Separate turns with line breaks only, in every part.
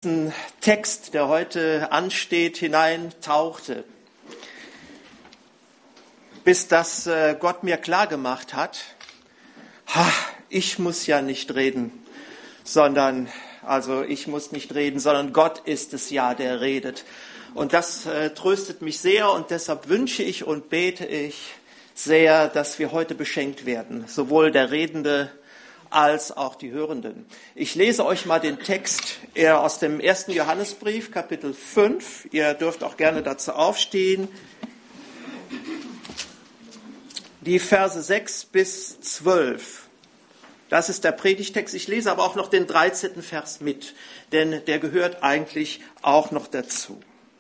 Text, der heute ansteht, hineintauchte, bis dass Gott mir klargemacht hat, ich muss nicht reden, sondern Gott ist es ja, der redet. Und das tröstet mich sehr und deshalb wünsche ich und bete ich sehr, dass wir heute beschenkt werden, sowohl der Redende als auch die Hörenden. Ich lese euch mal den Text aus dem 1. Johannesbrief, Kapitel 5. Ihr dürft auch gerne dazu aufstehen. Die Verse 6 bis 12. Das ist der Predigtext. Ich lese aber auch noch den 13. Vers mit, denn der gehört eigentlich auch noch dazu.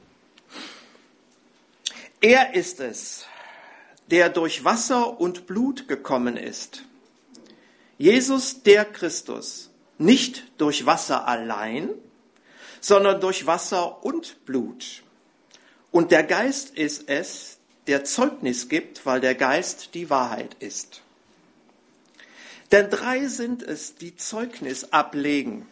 Er ist es, der durch Wasser und Blut gekommen ist. Jesus, der Christus, nicht durch Wasser allein, sondern durch Wasser und Blut. Und der Geist ist es, der Zeugnis gibt, weil der Geist die Wahrheit ist. Denn 3 sind es, die Zeugnis ablegen.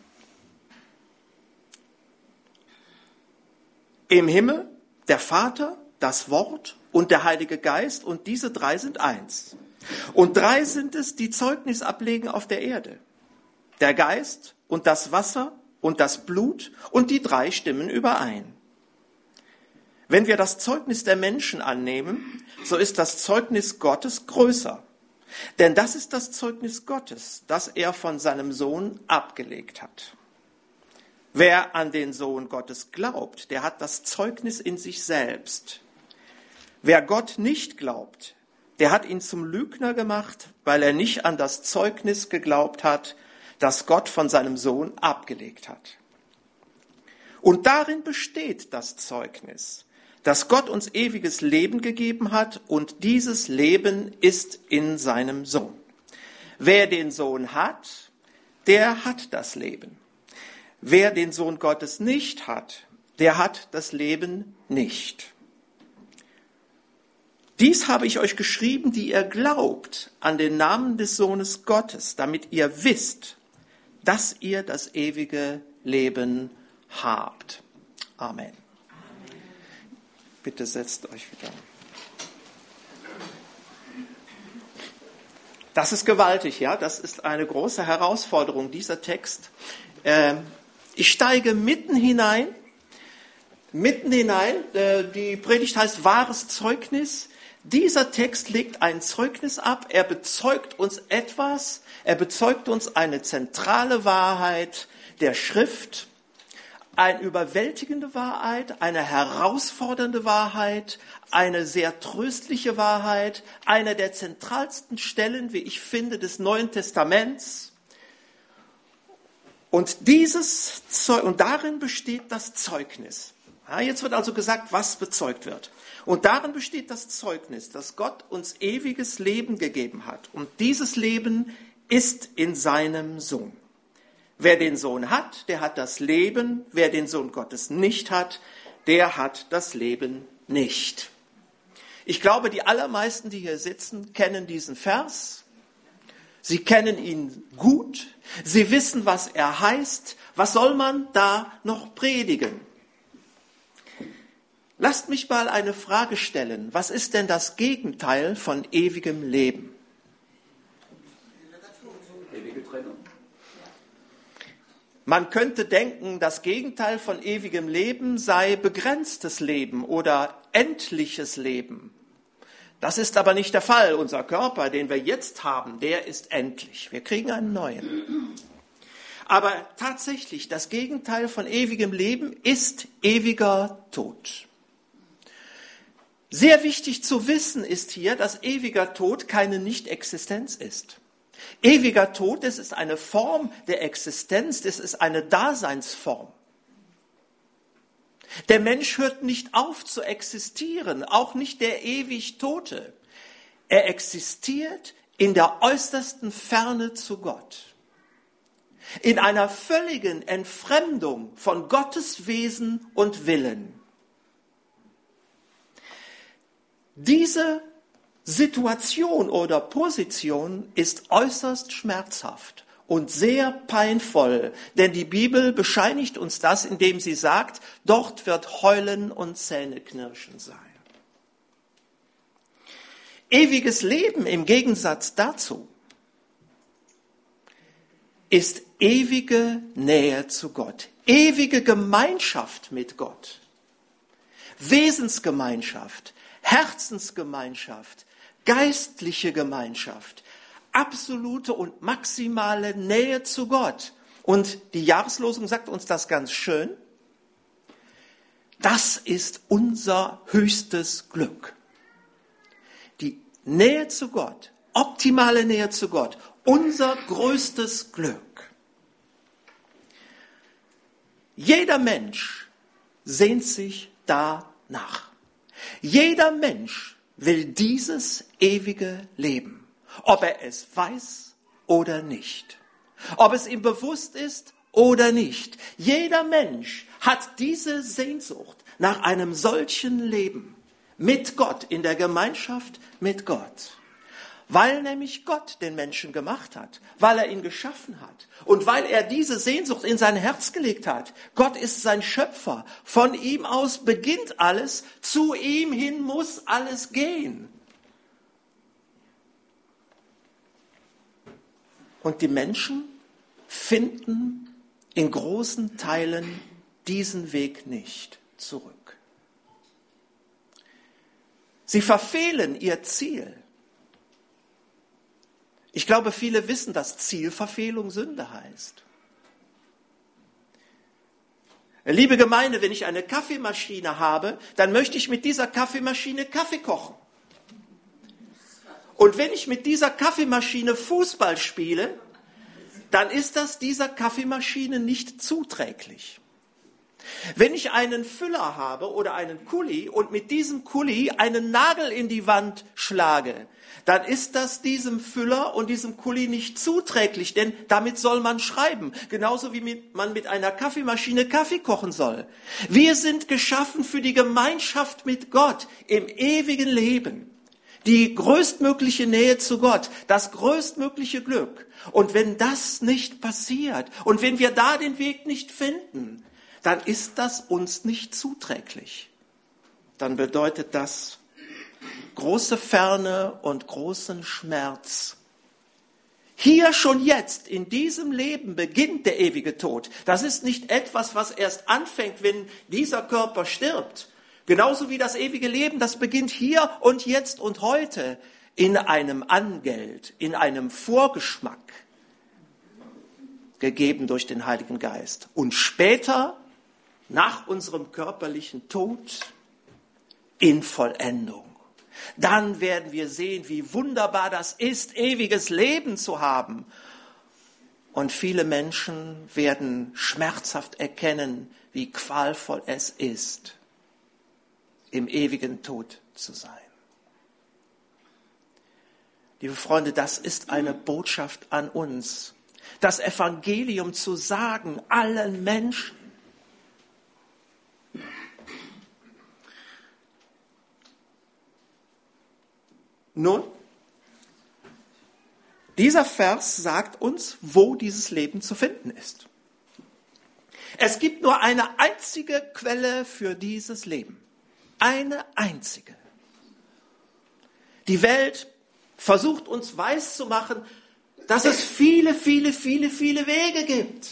Im Himmel der Vater, das Wort und der Heilige Geist, und diese 3 sind eins. Und 3 sind es, die Zeugnis ablegen auf der Erde. Der Geist und das Wasser und das Blut, und die 3 stimmen überein. Wenn wir das Zeugnis der Menschen annehmen, so ist das Zeugnis Gottes größer. Denn das ist das Zeugnis Gottes, das er von seinem Sohn abgelegt hat. Wer an den Sohn Gottes glaubt, der hat das Zeugnis in sich selbst. Wer Gott nicht glaubt, der hat ihn zum Lügner gemacht, weil er nicht an das Zeugnis geglaubt hat, das Gott von seinem Sohn abgelegt hat. Und darin besteht das Zeugnis, dass Gott uns ewiges Leben gegeben hat, und dieses Leben ist in seinem Sohn. Wer den Sohn hat, der hat das Leben. Wer den Sohn Gottes nicht hat, der hat das Leben nicht. Dies habe ich euch geschrieben, die ihr glaubt an den Namen des Sohnes Gottes, damit ihr wisst, dass ihr das ewige Leben habt. Amen. Bitte setzt euch wieder. Das ist gewaltig, ja. Das ist eine große Herausforderung, dieser Text. Ich steige mitten hinein. Die Predigt heißt wahres Zeugnis. Dieser Text legt ein Zeugnis ab. Er bezeugt uns etwas. Er bezeugt uns eine zentrale Wahrheit der Schrift. Eine überwältigende Wahrheit, eine herausfordernde Wahrheit, eine sehr tröstliche Wahrheit, eine der zentralsten Stellen, wie ich finde, des Neuen Testaments. Und darin besteht das Zeugnis. Ja, jetzt wird also gesagt, was bezeugt wird. Und darin besteht das Zeugnis, dass Gott uns ewiges Leben gegeben hat. Und dieses Leben ist in seinem Sohn. Wer den Sohn hat, der hat das Leben. Wer den Sohn Gottes nicht hat, der hat das Leben nicht. Ich glaube, die allermeisten, die hier sitzen, kennen diesen Vers. Sie kennen ihn gut. Sie wissen, was er heißt. Was soll man da noch predigen? Lasst mich mal eine Frage stellen. Was ist denn das Gegenteil von ewigem Leben? Ewige Trennung. Man könnte denken, das Gegenteil von ewigem Leben sei begrenztes Leben oder endliches Leben. Das ist aber nicht der Fall. Unser Körper, den wir jetzt haben, der ist endlich. Wir kriegen einen neuen. Aber tatsächlich, das Gegenteil von ewigem Leben ist ewiger Tod. Sehr wichtig zu wissen ist hier, dass ewiger Tod keine Nichtexistenz ist. Ewiger Tod, das ist eine Form der Existenz, das ist eine Daseinsform. Der Mensch hört nicht auf zu existieren, auch nicht der ewig Tote. Er existiert in der äußersten Ferne zu Gott. In einer völligen Entfremdung von Gottes Wesen und Willen. Diese Situation oder Position ist äußerst schmerzhaft und sehr peinvoll, denn die Bibel bescheinigt uns das, indem sie sagt, dort wird Heulen und Zähneknirschen sein. Ewiges Leben im Gegensatz dazu ist ewige Nähe zu Gott, ewige Gemeinschaft mit Gott, Wesensgemeinschaft, Herzensgemeinschaft, geistliche Gemeinschaft, absolute und maximale Nähe zu Gott. Und die Jahreslosung sagt uns das ganz schön. Das ist unser höchstes Glück. Die Nähe zu Gott, optimale Nähe zu Gott, unser größtes Glück. Jeder Mensch sehnt sich danach. Jeder Mensch will dieses ewige Leben, ob er es weiß oder nicht, ob es ihm bewusst ist oder nicht. Jeder Mensch hat diese Sehnsucht nach einem solchen Leben mit Gott, in der Gemeinschaft mit Gott. Weil nämlich Gott den Menschen gemacht hat, weil er ihn geschaffen hat und weil er diese Sehnsucht in sein Herz gelegt hat. Gott ist sein Schöpfer. Von ihm aus beginnt alles, zu ihm hin muss alles gehen. Und die Menschen finden in großen Teilen diesen Weg nicht zurück. Sie verfehlen ihr Ziel. Ich glaube, viele wissen, dass Zielverfehlung Sünde heißt. Liebe Gemeinde, wenn ich eine Kaffeemaschine habe, dann möchte ich mit dieser Kaffeemaschine Kaffee kochen. Und wenn ich mit dieser Kaffeemaschine Fußball spiele, dann ist das dieser Kaffeemaschine nicht zuträglich. Wenn ich einen Füller habe oder einen Kuli und mit diesem Kuli einen Nagel in die Wand schlage, dann ist das diesem Füller und diesem Kuli nicht zuträglich, denn damit soll man schreiben. Genauso wie man mit einer Kaffeemaschine Kaffee kochen soll. Wir sind geschaffen für die Gemeinschaft mit Gott im ewigen Leben. Die größtmögliche Nähe zu Gott, das größtmögliche Glück. Und wenn das nicht passiert und wenn wir da den Weg nicht finden, dann ist das uns nicht zuträglich. Dann bedeutet das große Ferne und großen Schmerz. Hier schon jetzt, in diesem Leben, beginnt der ewige Tod. Das ist nicht etwas, was erst anfängt, wenn dieser Körper stirbt. Genauso wie das ewige Leben, das beginnt hier und jetzt und heute in einem Angeld, in einem Vorgeschmack, gegeben durch den Heiligen Geist. Und später, nach unserem körperlichen Tod, in Vollendung. Dann werden wir sehen, wie wunderbar das ist, ewiges Leben zu haben. Und viele Menschen werden schmerzhaft erkennen, wie qualvoll es ist, im ewigen Tod zu sein. Liebe Freunde, das ist eine Botschaft an uns. Das Evangelium zu sagen, allen Menschen. Nun, dieser Vers sagt uns, wo dieses Leben zu finden ist. Es gibt nur eine einzige Quelle für dieses Leben. Eine einzige. Die Welt versucht uns weiszumachen, dass es viele, viele, viele, viele Wege gibt.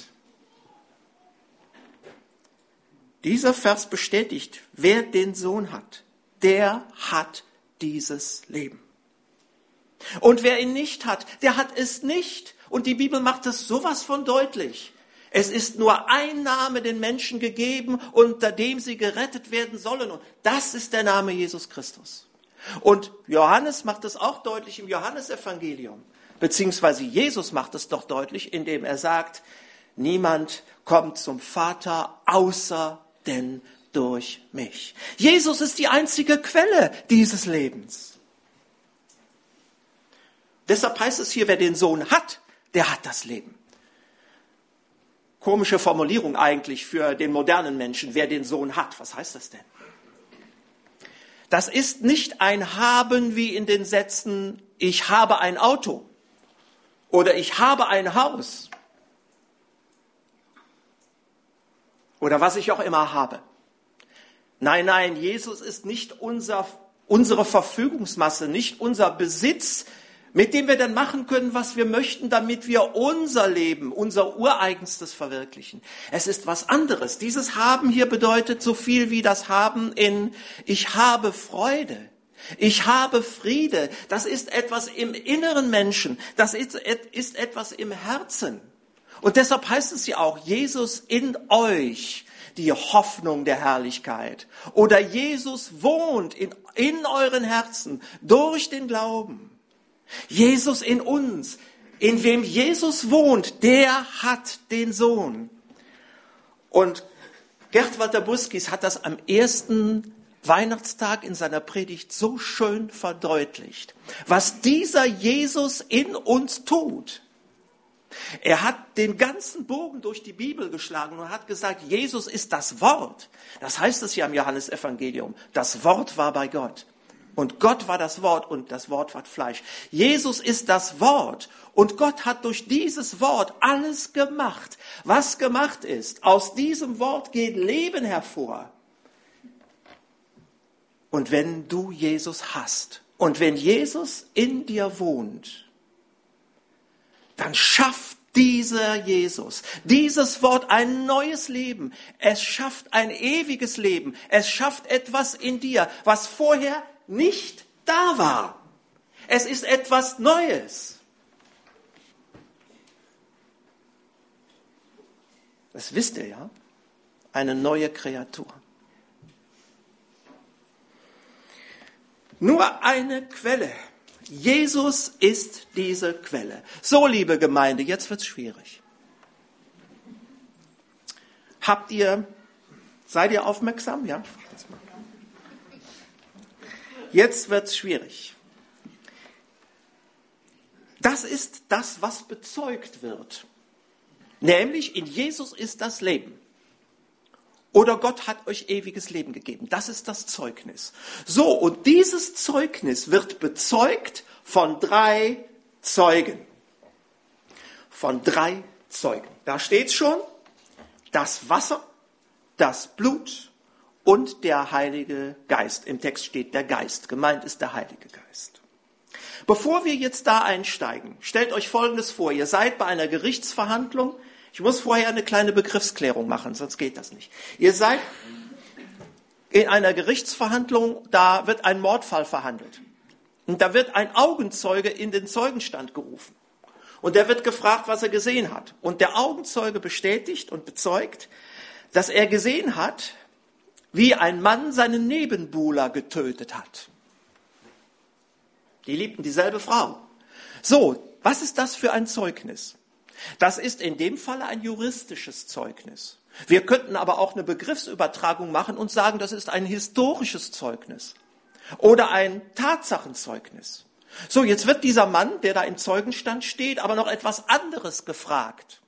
Dieser Vers bestätigt, wer den Sohn hat, der hat dieses Leben. Und wer ihn nicht hat, der hat es nicht. Und die Bibel macht es sowas von deutlich. Es ist nur ein Name den Menschen gegeben, unter dem sie gerettet werden sollen. Und das ist der Name Jesus Christus. Und Johannes macht es auch deutlich im Johannesevangelium. Beziehungsweise Jesus macht es doch deutlich, indem er sagt, niemand kommt zum Vater außer denn durch mich. Jesus ist die einzige Quelle dieses Lebens. Deshalb heißt es hier, wer den Sohn hat, der hat das Leben. Komische Formulierung eigentlich für den modernen Menschen, wer den Sohn hat. Was heißt das denn? Das ist nicht ein Haben wie in den Sätzen, ich habe ein Auto oder ich habe ein Haus oder was ich auch immer habe. Nein, nein, Jesus ist nicht unsere Verfügungsmasse, nicht unser Besitz, mit dem wir dann machen können, was wir möchten, damit wir unser Leben, unser Ureigenstes verwirklichen. Es ist was anderes. Dieses Haben hier bedeutet so viel wie das Haben in ich habe Freude, ich habe Friede. Das ist etwas im inneren Menschen, das ist etwas im Herzen. Und deshalb heißt es ja auch, Jesus in euch, die Hoffnung der Herrlichkeit. Oder Jesus wohnt in euren Herzen durch den Glauben. Jesus in uns, in wem Jesus wohnt, der hat den Sohn. Und Gerd Walter Buskis hat das am ersten Weihnachtstag in seiner Predigt so schön verdeutlicht, was dieser Jesus in uns tut. Er hat den ganzen Bogen durch die Bibel geschlagen und hat gesagt, Jesus ist das Wort. Das heißt es ja im Johannesevangelium. Das Wort war bei Gott. Und Gott war das Wort und das Wort war Fleisch. Jesus ist das Wort und Gott hat durch dieses Wort alles gemacht, was gemacht ist. Aus diesem Wort geht Leben hervor. Und wenn du Jesus hast und wenn Jesus in dir wohnt, dann schafft dieser Jesus, dieses Wort ein neues Leben. Es schafft ein ewiges Leben. Es schafft etwas in dir, was vorher nicht da war. Es ist etwas Neues. Das wisst ihr ja. Eine neue Kreatur. Nur eine Quelle. Jesus ist diese Quelle. So, liebe Gemeinde, jetzt wird's schwierig. Seid ihr aufmerksam? Ja, ich frage das mal. Jetzt wird's schwierig. Das ist das, was bezeugt wird. Nämlich in Jesus ist das Leben. Oder Gott hat euch ewiges Leben gegeben. Das ist das Zeugnis. So, und dieses Zeugnis wird bezeugt von 3 Zeugen. Von 3 Zeugen. Da steht schon, das Wasser, das Blut und der Heilige Geist. Im Text steht der Geist. Gemeint ist der Heilige Geist. Bevor wir jetzt da einsteigen, stellt euch Folgendes vor. Ihr seid bei einer Gerichtsverhandlung. Ich muss vorher eine kleine Begriffsklärung machen, sonst geht das nicht. Ihr seid in einer Gerichtsverhandlung, da wird ein Mordfall verhandelt. Und da wird ein Augenzeuge in den Zeugenstand gerufen. Und der wird gefragt, was er gesehen hat. Und der Augenzeuge bestätigt und bezeugt, dass er gesehen hat, wie ein Mann seinen Nebenbuhler getötet hat. Die liebten dieselbe Frau. So, was ist das für ein Zeugnis? Das ist in dem Falle ein juristisches Zeugnis. Wir könnten aber auch eine Begriffsübertragung machen und sagen, das ist ein historisches Zeugnis oder ein Tatsachenzeugnis. So, jetzt wird dieser Mann, der da im Zeugenstand steht, aber noch etwas anderes gefragt.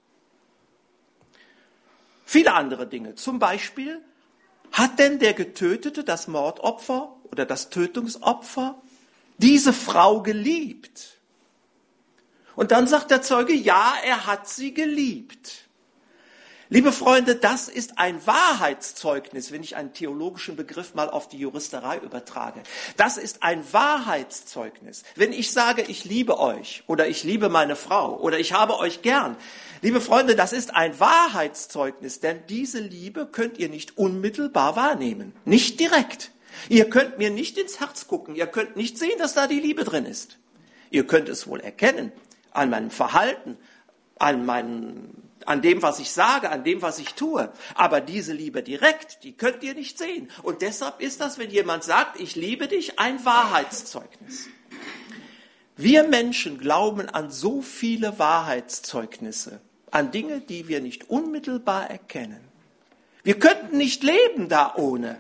Viele andere Dinge. Zum Beispiel, hat denn der Getötete, das Mordopfer oder das Tötungsopfer, diese Frau geliebt? Und dann sagt der Zeuge, ja, er hat sie geliebt. Liebe Freunde, das ist ein Wahrheitszeugnis, wenn ich einen theologischen Begriff mal auf die Juristerei übertrage. Das ist ein Wahrheitszeugnis. Wenn ich sage, ich liebe euch oder ich liebe meine Frau oder ich habe euch gern, liebe Freunde, das ist ein Wahrheitszeugnis, denn diese Liebe könnt ihr nicht unmittelbar wahrnehmen, nicht direkt. Ihr könnt mir nicht ins Herz gucken, ihr könnt nicht sehen, dass da die Liebe drin ist. Ihr könnt es wohl erkennen. An meinem Verhalten, an dem, was ich sage, an dem, was ich tue. Aber diese Liebe direkt, die könnt ihr nicht sehen. Und deshalb ist das, wenn jemand sagt, ich liebe dich, ein Wahrheitszeugnis. Wir Menschen glauben an so viele Wahrheitszeugnisse, an Dinge, die wir nicht unmittelbar erkennen. Wir könnten nicht leben da ohne.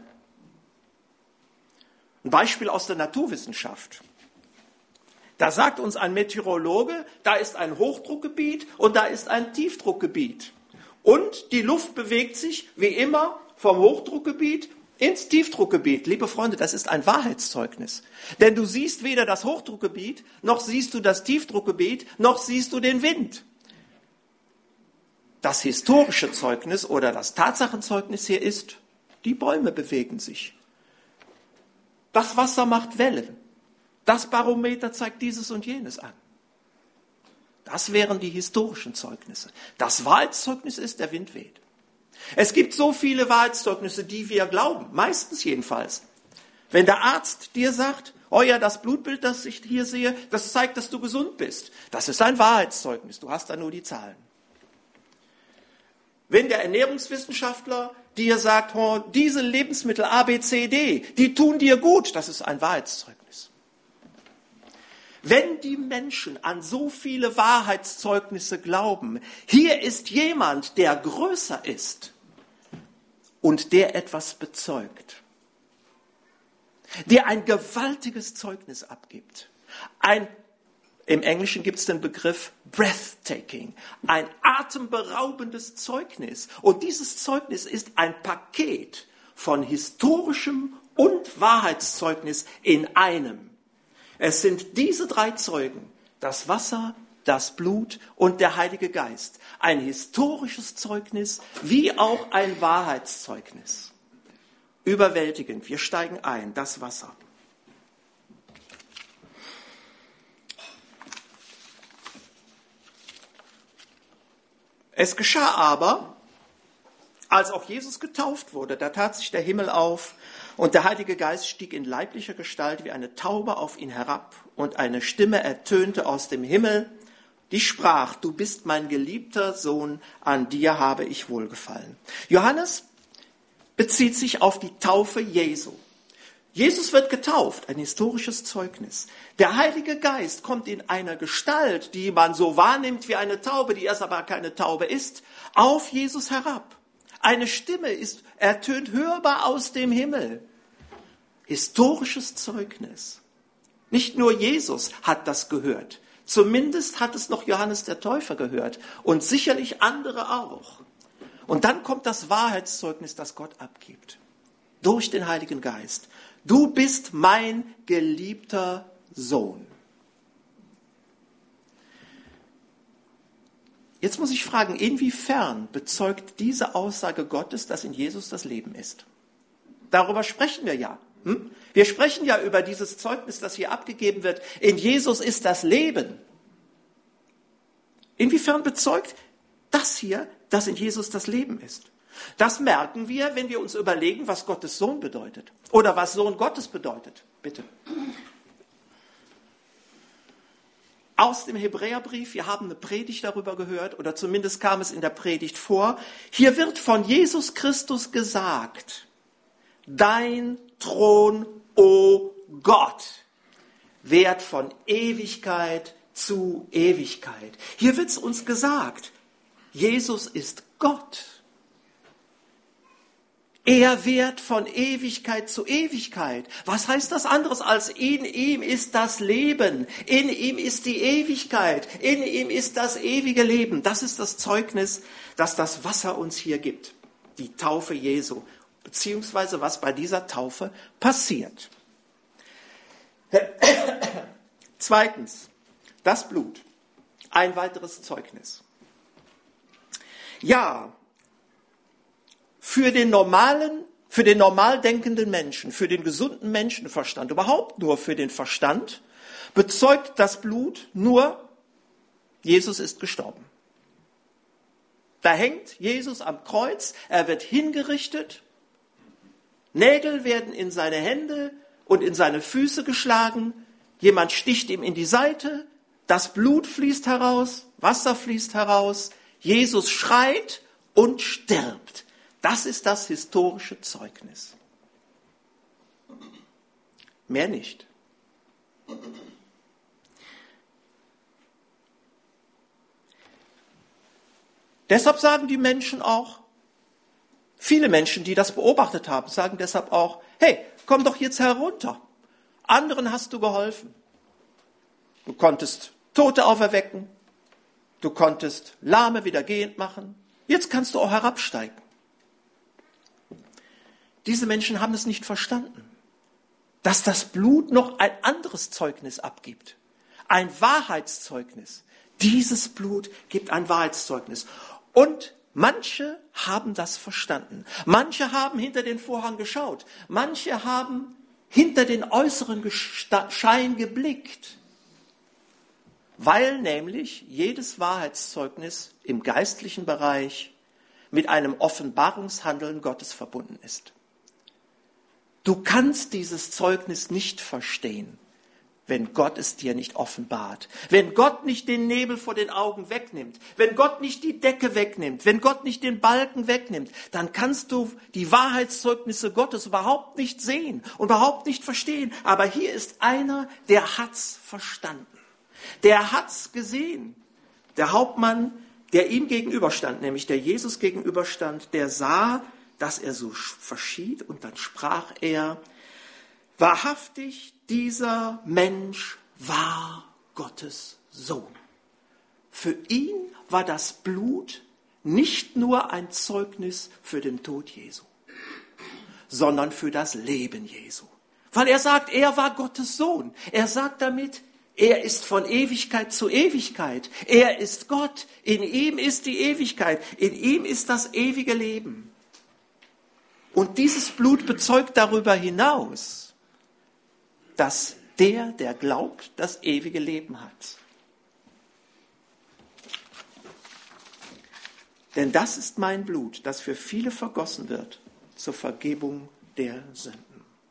Ein Beispiel aus der Naturwissenschaft. Da sagt uns ein Meteorologe, da ist ein Hochdruckgebiet und da ist ein Tiefdruckgebiet. Und die Luft bewegt sich wie immer vom Hochdruckgebiet ins Tiefdruckgebiet. Liebe Freunde, das ist ein Wahrheitszeugnis. Denn du siehst weder das Hochdruckgebiet, noch siehst du das Tiefdruckgebiet, noch siehst du den Wind. Das historische Zeugnis oder das Tatsachenzeugnis hier ist, die Bäume bewegen sich. Das Wasser macht Wellen. Das Barometer zeigt dieses und jenes an. Das wären die historischen Zeugnisse. Das Wahrheitszeugnis ist, der Wind weht. Es gibt so viele Wahrheitszeugnisse, die wir glauben, meistens jedenfalls. Wenn der Arzt dir sagt, oh ja, das Blutbild, das ich hier sehe, das zeigt, dass du gesund bist. Das ist ein Wahrheitszeugnis, du hast da nur die Zahlen. Wenn der Ernährungswissenschaftler dir sagt, oh, diese Lebensmittel A, B, C, D, die tun dir gut, das ist ein Wahrheitszeugnis. Wenn die Menschen an so viele Wahrheitszeugnisse glauben, hier ist jemand, der größer ist und der etwas bezeugt, der ein gewaltiges Zeugnis abgibt. Im Englischen gibt es den Begriff breathtaking, ein atemberaubendes Zeugnis. Und dieses Zeugnis ist ein Paket von historischem und Wahrheitszeugnis in einem. Es sind diese drei Zeugen, das Wasser, das Blut und der Heilige Geist. Ein historisches Zeugnis wie auch ein Wahrheitszeugnis. Überwältigend, wir steigen ein, das Wasser. Es geschah aber, als auch Jesus getauft wurde, da tat sich der Himmel auf und der Heilige Geist stieg in leiblicher Gestalt wie eine Taube auf ihn herab und eine Stimme ertönte aus dem Himmel, die sprach, du bist mein geliebter Sohn, an dir habe ich wohlgefallen. Johannes bezieht sich auf die Taufe Jesu. Jesus wird getauft, ein historisches Zeugnis. Der Heilige Geist kommt in einer Gestalt, die man so wahrnimmt wie eine Taube, die erst aber keine Taube ist, auf Jesus herab. Eine Stimme ertönt hörbar aus dem Himmel. Historisches Zeugnis. Nicht nur Jesus hat das gehört. Zumindest hat es noch Johannes der Täufer gehört und sicherlich andere auch. Und dann kommt das Wahrheitszeugnis, das Gott abgibt. Durch den Heiligen Geist. Du bist mein geliebter Sohn. Jetzt muss ich fragen, inwiefern bezeugt diese Aussage Gottes, dass in Jesus das Leben ist? Darüber sprechen wir ja. Wir sprechen ja über dieses Zeugnis, das hier abgegeben wird. In Jesus ist das Leben. Inwiefern bezeugt das hier, dass in Jesus das Leben ist? Das merken wir, wenn wir uns überlegen, was Gottes Sohn bedeutet. Oder was Sohn Gottes bedeutet. Bitte. Aus dem Hebräerbrief, wir haben eine Predigt darüber gehört, oder zumindest kam es in der Predigt vor. Hier wird von Jesus Christus gesagt, dein Thron, o Gott, währt von Ewigkeit zu Ewigkeit. Hier wird es uns gesagt, Jesus ist Gott. Er währt von Ewigkeit zu Ewigkeit. Was heißt das anderes als in ihm ist das Leben, in ihm ist die Ewigkeit, in ihm ist das ewige Leben. Das ist das Zeugnis, das das Wasser uns hier gibt. Die Taufe Jesu, beziehungsweise was bei dieser Taufe passiert. Zweitens, das Blut. Ein weiteres Zeugnis. Ja, für den normal denkenden Menschen, für den gesunden Menschenverstand, überhaupt nur für den Verstand, bezeugt das Blut nur, Jesus ist gestorben. Da hängt Jesus am Kreuz, er wird hingerichtet, Nägel werden in seine Hände und in seine Füße geschlagen, jemand sticht ihm in die Seite, das Blut fließt heraus, Wasser fließt heraus, Jesus schreit und stirbt. Das ist das historische Zeugnis. Mehr nicht. Deshalb sagen die Menschen auch, viele Menschen, die das beobachtet haben, sagen deshalb auch, hey, komm doch jetzt herunter. Anderen hast du geholfen. Du konntest Tote auferwecken. Du konntest Lahme wieder gehend machen. Jetzt kannst du auch herabsteigen. Diese Menschen haben es nicht verstanden, dass das Blut noch ein anderes Zeugnis abgibt. Ein Wahrheitszeugnis. Dieses Blut gibt ein Wahrheitszeugnis. Und manche haben das verstanden. Manche haben hinter den Vorhang geschaut. Manche haben hinter den äußeren Schein geblickt. Weil nämlich jedes Wahrheitszeugnis im geistlichen Bereich mit einem Offenbarungshandeln Gottes verbunden ist. Du kannst dieses Zeugnis nicht verstehen, wenn Gott es dir nicht offenbart. Wenn Gott nicht den Nebel vor den Augen wegnimmt, wenn Gott nicht die Decke wegnimmt, wenn Gott nicht den Balken wegnimmt, dann kannst du die Wahrheitszeugnisse Gottes überhaupt nicht sehen und überhaupt nicht verstehen. Aber hier ist einer, der hat's verstanden. Der hat's gesehen. Der Hauptmann, der ihm gegenüberstand, nämlich der Jesus gegenüberstand, der sah, dass er so verschied, und dann sprach er: Wahrhaftig, dieser Mensch war Gottes Sohn. Für ihn war das Blut nicht nur ein Zeugnis für den Tod Jesu, sondern für das Leben Jesu. Weil er sagt, er war Gottes Sohn. Er sagt damit, er ist von Ewigkeit zu Ewigkeit. Er ist Gott. In ihm ist die Ewigkeit. In ihm ist das ewige Leben. Und dieses Blut bezeugt darüber hinaus, dass der glaubt, das ewige Leben hat. Denn das ist mein Blut, das für viele vergossen wird zur Vergebung der Sünden.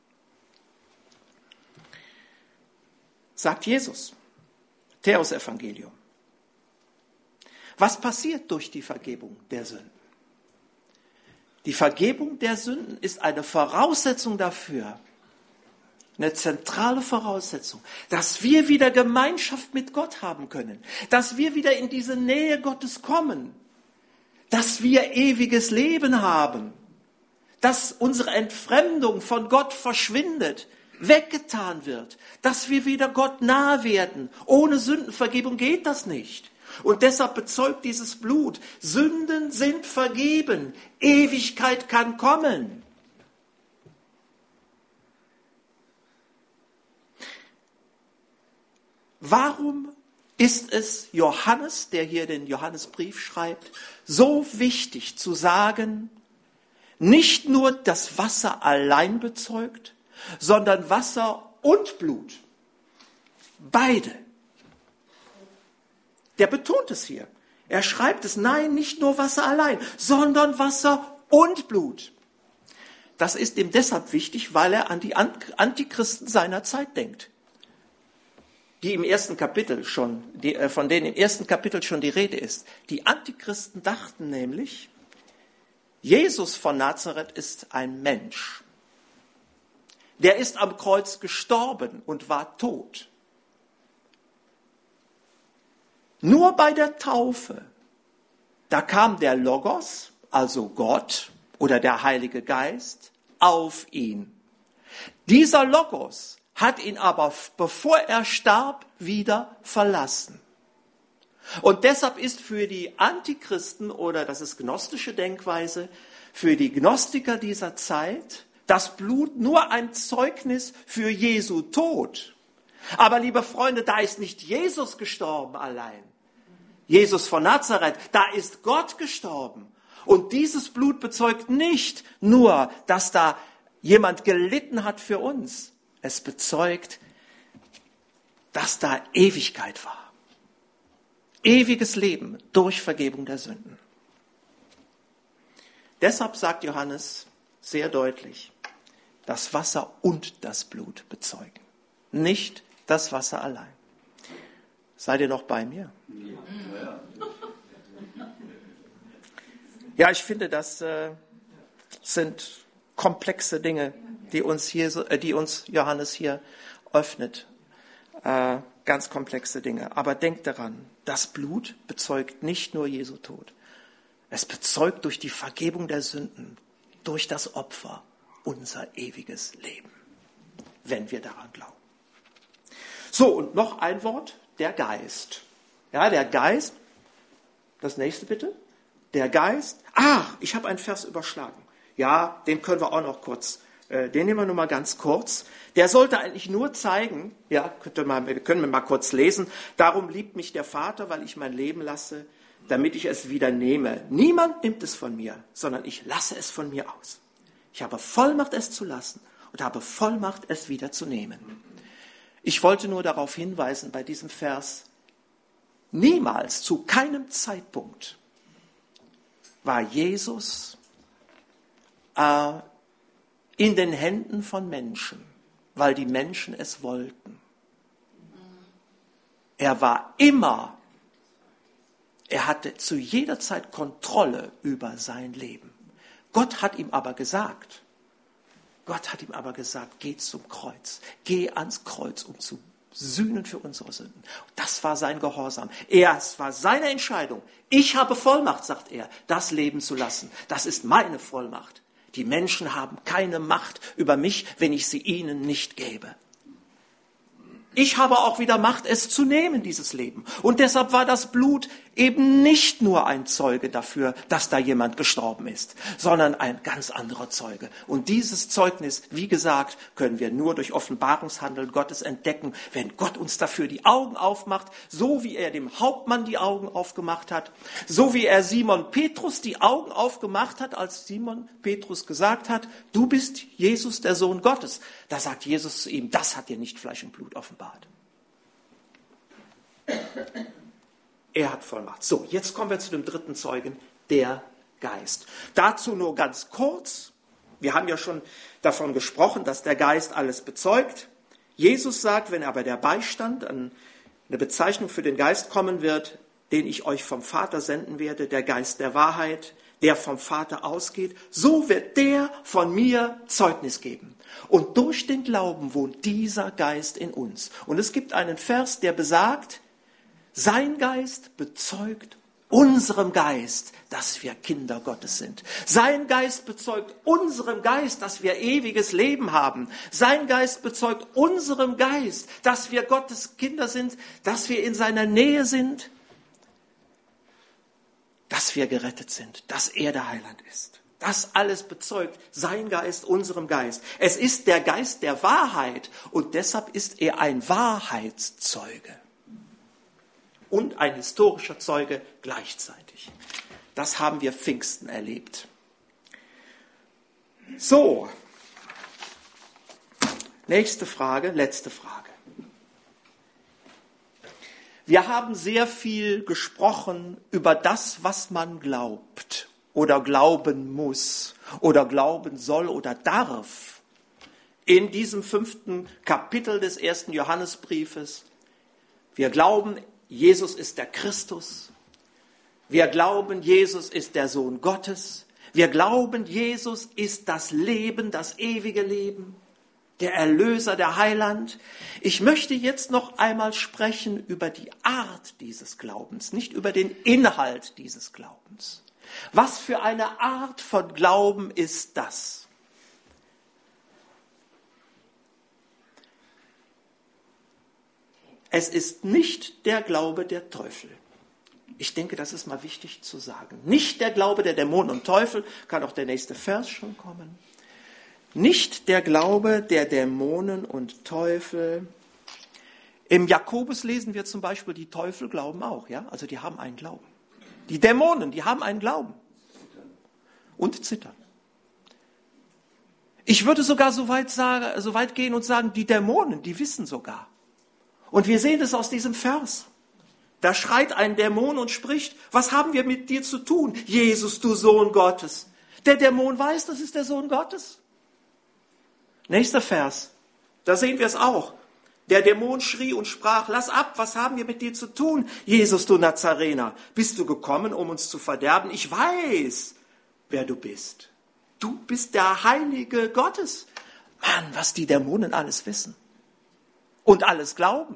Sagt Jesus, Matthäus-Evangelium. Was passiert durch die Vergebung der Sünden? Die Vergebung der Sünden ist eine Voraussetzung dafür, eine zentrale Voraussetzung, dass wir wieder Gemeinschaft mit Gott haben können, dass wir wieder in diese Nähe Gottes kommen, dass wir ewiges Leben haben, dass unsere Entfremdung von Gott verschwindet, weggetan wird, dass wir wieder Gott nahe werden. Ohne Sündenvergebung geht das nicht. Und deshalb bezeugt dieses Blut, Sünden sind vergeben, Ewigkeit kann kommen. Warum ist es Johannes, der hier den Johannesbrief schreibt, so wichtig zu sagen, nicht nur das Wasser allein bezeugt, sondern Wasser und Blut? Beide. Der betont es hier. Er schreibt es, nein, nicht nur Wasser allein, sondern Wasser und Blut. Das ist ihm deshalb wichtig, weil er an die Antichristen seiner Zeit denkt, die im ersten Kapitel schon, von denen im ersten Kapitel schon die Rede ist. Die Antichristen dachten nämlich, Jesus von Nazareth ist ein Mensch. Der ist am Kreuz gestorben und war tot. Nur bei der Taufe, da kam der Logos, also Gott oder der Heilige Geist, auf ihn. Dieser Logos hat ihn aber, bevor er starb, wieder verlassen. Und deshalb ist für die Antichristen, oder das ist gnostische Denkweise, für die Gnostiker dieser Zeit das Blut nur ein Zeugnis für Jesu Tod. Aber liebe Freunde, da ist nicht Jesus gestorben allein. Jesus von Nazareth, da ist Gott gestorben. Und dieses Blut bezeugt nicht nur, dass da jemand gelitten hat für uns. Es bezeugt, dass da Ewigkeit war. Ewiges Leben durch Vergebung der Sünden. Deshalb sagt Johannes sehr deutlich, das Wasser und das Blut bezeugen, nicht das Wasser allein. Seid ihr noch bei mir? Ja, ich finde, das sind komplexe Dinge, die uns Johannes hier öffnet. Ganz komplexe Dinge. Aber denkt daran, das Blut bezeugt nicht nur Jesu Tod. Es bezeugt durch die Vergebung der Sünden, durch das Opfer, unser ewiges Leben, wenn wir daran glauben. So, und noch ein Wort, der Geist. Ja, der Geist, das nächste bitte. Der Geist, ich habe einen Vers überschlagen. Ja, den können wir auch noch kurz, den nehmen wir nur mal ganz kurz. Der sollte eigentlich nur zeigen, ja, können wir mal kurz lesen, darum liebt mich der Vater, weil ich mein Leben lasse, damit ich es wieder nehme. Niemand nimmt es von mir, sondern ich lasse es von mir aus. Ich habe Vollmacht, es zu lassen und habe Vollmacht, es wieder zu nehmen. Ich wollte nur darauf hinweisen, bei diesem Vers, niemals, zu keinem Zeitpunkt war Jesus in den Händen von Menschen, weil die Menschen es wollten. Er hatte zu jeder Zeit Kontrolle über sein Leben. Gott hat ihm aber gesagt, geh zum Kreuz, geh ans Kreuz, um zu sühnen für unsere Sünden. Das war sein Gehorsam. Es war seine Entscheidung. Ich habe Vollmacht, sagt er, das Leben zu lassen. Das ist meine Vollmacht. Die Menschen haben keine Macht über mich, wenn ich sie ihnen nicht gebe. Ich habe auch wieder Macht, es zu nehmen, dieses Leben. Und deshalb war das Blut eben nicht nur ein Zeuge dafür, dass da jemand gestorben ist, sondern ein ganz anderer Zeuge. Und dieses Zeugnis, wie gesagt, können wir nur durch Offenbarungshandeln Gottes entdecken, wenn Gott uns dafür die Augen aufmacht, so wie er dem Hauptmann die Augen aufgemacht hat, so wie er Simon Petrus die Augen aufgemacht hat, als Simon Petrus gesagt hat, du bist Jesus, der Sohn Gottes. Da sagt Jesus zu ihm, das hat dir nicht Fleisch und Blut offenbart. Er hat Vollmacht. So, jetzt kommen wir zu dem dritten Zeugen, der Geist. Dazu nur ganz kurz. Wir haben ja schon davon gesprochen, dass der Geist alles bezeugt. Jesus sagt, wenn aber der Beistand, eine Bezeichnung für den Geist kommen wird, den ich euch vom Vater senden werde, der Geist der Wahrheit, der vom Vater ausgeht, so wird der von mir Zeugnis geben. Und durch den Glauben wohnt dieser Geist in uns. Und es gibt einen Vers, der besagt, sein Geist bezeugt unserem Geist, dass wir Kinder Gottes sind. Sein Geist bezeugt unserem Geist, dass wir ewiges Leben haben. Sein Geist bezeugt unserem Geist, dass wir Gottes Kinder sind, dass wir in seiner Nähe sind, dass wir gerettet sind, dass er der Heiland ist. Das alles bezeugt sein Geist unserem Geist. Es ist der Geist der Wahrheit und deshalb ist er ein Wahrheitszeuge. Und ein historischer Zeuge gleichzeitig. Das haben wir Pfingsten erlebt. So, nächste Frage, letzte Frage. Wir haben sehr viel gesprochen über das, was man glaubt oder glauben muss oder glauben soll oder darf. In diesem 5. Kapitel des 1. Johannesbriefes. Wir glauben, Jesus ist der Christus. Wir glauben, Jesus ist der Sohn Gottes. Wir glauben, Jesus ist das Leben, das ewige Leben, der Erlöser, der Heiland. Ich möchte jetzt noch einmal sprechen über die Art dieses Glaubens, nicht über den Inhalt dieses Glaubens. Was für eine Art von Glauben ist das? Es ist nicht der Glaube der Teufel. Ich denke, das ist mal wichtig zu sagen. Nicht der Glaube der Dämonen und Teufel, kann auch der nächste Vers schon kommen. Nicht der Glaube der Dämonen und Teufel. Im Jakobus lesen wir zum Beispiel, die Teufel glauben auch, ja? Also die haben einen Glauben. Die Dämonen, die haben einen Glauben. Und zittern. Ich würde sogar so weit gehen und sagen, die Dämonen, die wissen sogar. Und wir sehen es aus diesem Vers. Da schreit ein Dämon und spricht, was haben wir mit dir zu tun, Jesus, du Sohn Gottes? Der Dämon weiß, das ist der Sohn Gottes. Nächster Vers, da sehen wir es auch. Der Dämon schrie und sprach, lass ab, was haben wir mit dir zu tun, Jesus, du Nazarener? Bist du gekommen, um uns zu verderben? Ich weiß, wer du bist. Du bist der Heilige Gottes. Mann, was die Dämonen alles wissen. Und alles glauben.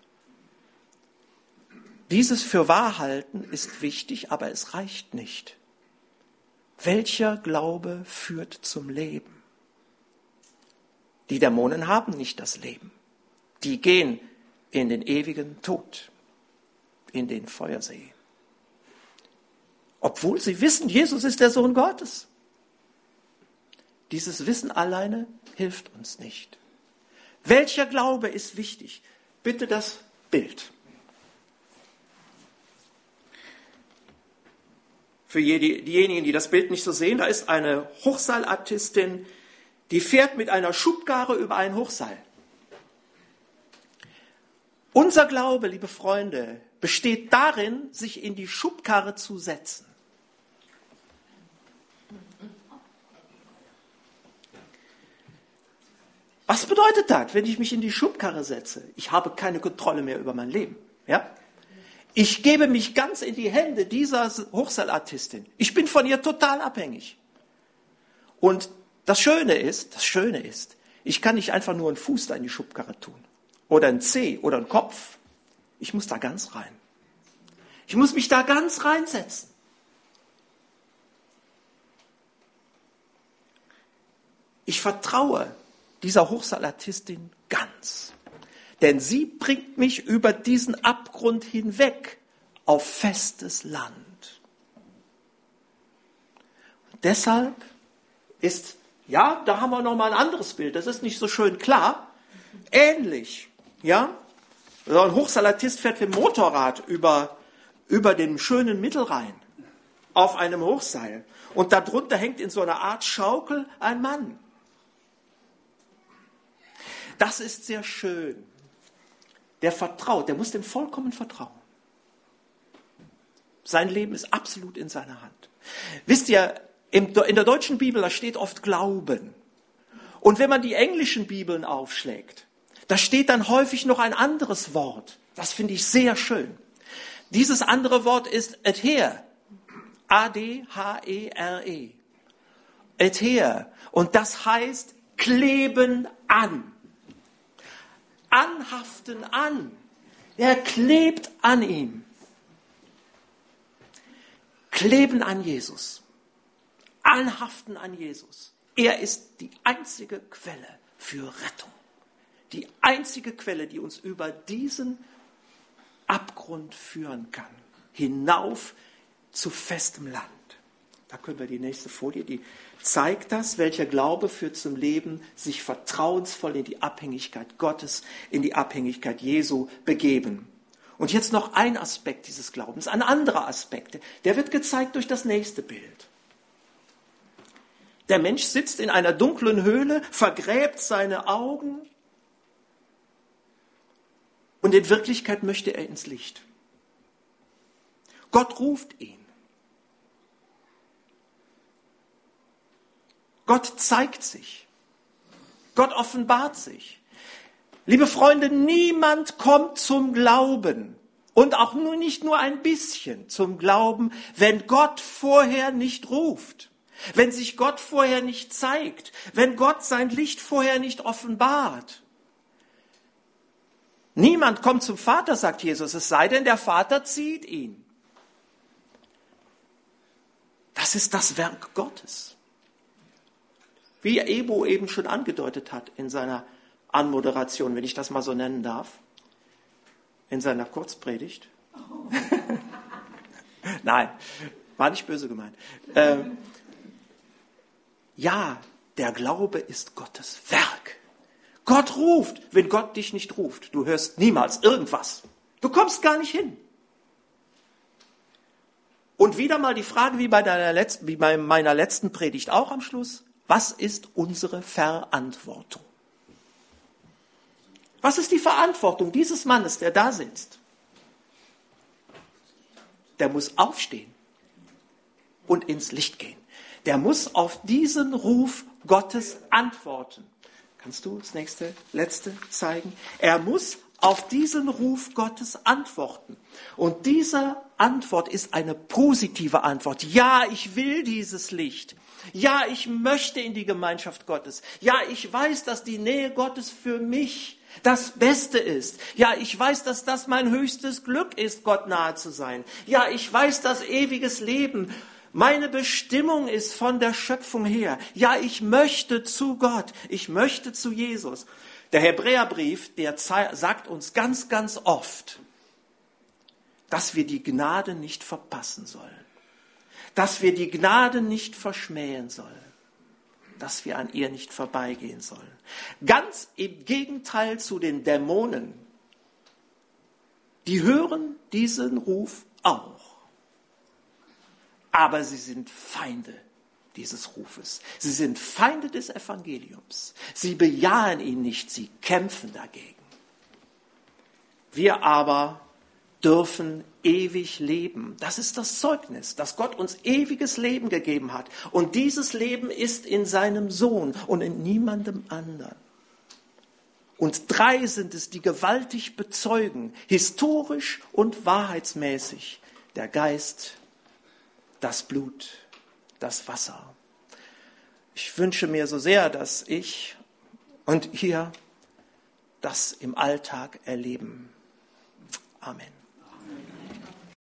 Dieses für wahr halten ist wichtig, aber es reicht nicht. Welcher Glaube führt zum Leben? Die Dämonen haben nicht das Leben. Die gehen in den ewigen Tod, in den Feuersee. Obwohl sie wissen, Jesus ist der Sohn Gottes. Dieses Wissen alleine hilft uns nicht. Welcher Glaube ist wichtig? Bitte das Bild. Für diejenigen, die das Bild nicht so sehen, da ist eine Hochseilartistin, die fährt mit einer Schubkarre über ein Hochseil. Unser Glaube, liebe Freunde, besteht darin, sich in die Schubkarre zu setzen. Was bedeutet das, wenn ich mich in die Schubkarre setze? Ich habe keine Kontrolle mehr über mein Leben. Ja? Ich gebe mich ganz in die Hände dieser Hochseilartistin. Ich bin von ihr total abhängig. Und das Schöne ist, ich kann nicht einfach nur einen Fuß da in die Schubkarre tun. Oder einen Zeh oder einen Kopf. Ich muss da ganz rein. Ich muss mich da ganz reinsetzen. Ich vertraue dieser Hochseilartistin ganz. Denn sie bringt mich über diesen Abgrund hinweg auf festes Land. Und deshalb ist, ja, da haben wir nochmal ein anderes Bild, das ist nicht so schön klar, ähnlich, ja. So ein Hochseilartist fährt mit dem Motorrad über den schönen Mittelrhein auf einem Hochseil. Und darunter hängt in so einer Art Schaukel ein Mann. Das ist sehr schön. Der vertraut, der muss dem vollkommen vertrauen. Sein Leben ist absolut in seiner Hand. Wisst ihr, in der deutschen Bibel, da steht oft Glauben. Und wenn man die englischen Bibeln aufschlägt, da steht dann häufig noch ein anderes Wort. Das finde ich sehr schön. Dieses andere Wort ist adhere. A-D-H-E-R-E. Adhere. Und das heißt kleben an. Anhaften an. Er klebt an ihm. Kleben an Jesus. Anhaften an Jesus. Er ist die einzige Quelle für Rettung. Die einzige Quelle, die uns über diesen Abgrund führen kann. Hinauf zu festem Land. Da können wir die nächste Folie, die zeigt das, welcher Glaube führt zum Leben, sich vertrauensvoll in die Abhängigkeit Gottes, in die Abhängigkeit Jesu begeben. Und jetzt noch ein Aspekt dieses Glaubens, ein anderer Aspekt, der wird gezeigt durch das nächste Bild. Der Mensch sitzt in einer dunklen Höhle, vergräbt seine Augen und in Wirklichkeit möchte er ins Licht. Gott ruft ihn. Gott zeigt sich. Gott offenbart sich. Liebe Freunde, niemand kommt zum Glauben und auch nur nicht nur ein bisschen zum Glauben, wenn Gott vorher nicht ruft, wenn sich Gott vorher nicht zeigt, wenn Gott sein Licht vorher nicht offenbart. Niemand kommt zum Vater, sagt Jesus, es sei denn, der Vater zieht ihn. Das ist das Werk Gottes. Wie Ebo eben schon angedeutet hat in seiner Anmoderation, wenn ich das mal so nennen darf, in seiner Kurzpredigt. Nein, war nicht böse gemeint. Ja, der Glaube ist Gottes Werk. Gott ruft, wenn Gott dich nicht ruft. Du hörst niemals irgendwas. Du kommst gar nicht hin. Und wieder mal die Frage, wie bei meiner letzten Predigt auch am Schluss. Was ist unsere Verantwortung? Was ist die Verantwortung dieses Mannes, der da sitzt? Der muss aufstehen und ins Licht gehen. Der muss auf diesen Ruf Gottes antworten. Kannst du das letzte zeigen? Er muss auf diesen Ruf Gottes antworten. Und diese Antwort ist eine positive Antwort. Ja, ich will dieses Licht. Ja, ich möchte in die Gemeinschaft Gottes. Ja, ich weiß, dass die Nähe Gottes für mich das Beste ist. Ja, ich weiß, dass das mein höchstes Glück ist, Gott nahe zu sein. Ja, ich weiß, dass ewiges Leben meine Bestimmung ist von der Schöpfung her. Ja, ich möchte zu Gott. Ich möchte zu Jesus. Der Hebräerbrief, der sagt uns ganz, ganz oft, dass wir die Gnade nicht verpassen sollen. Dass wir die Gnade nicht verschmähen sollen. dass wir an ihr nicht vorbeigehen sollen. Ganz im Gegenteil zu den Dämonen. Die hören diesen Ruf auch. Aber sie sind Feinde dieses Rufes. Sie sind Feinde des Evangeliums. Sie bejahen ihn nicht, sie kämpfen dagegen. Wir aber dürfen ewig leben. Das ist das Zeugnis, dass Gott uns ewiges Leben gegeben hat. Und dieses Leben ist in seinem Sohn und in niemandem anderen. Und 3 sind es, die gewaltig bezeugen, historisch und wahrheitsmäßig: der Geist, das Blut, das Wasser. Ich wünsche mir so sehr, dass ich und ihr das im Alltag erleben. Amen.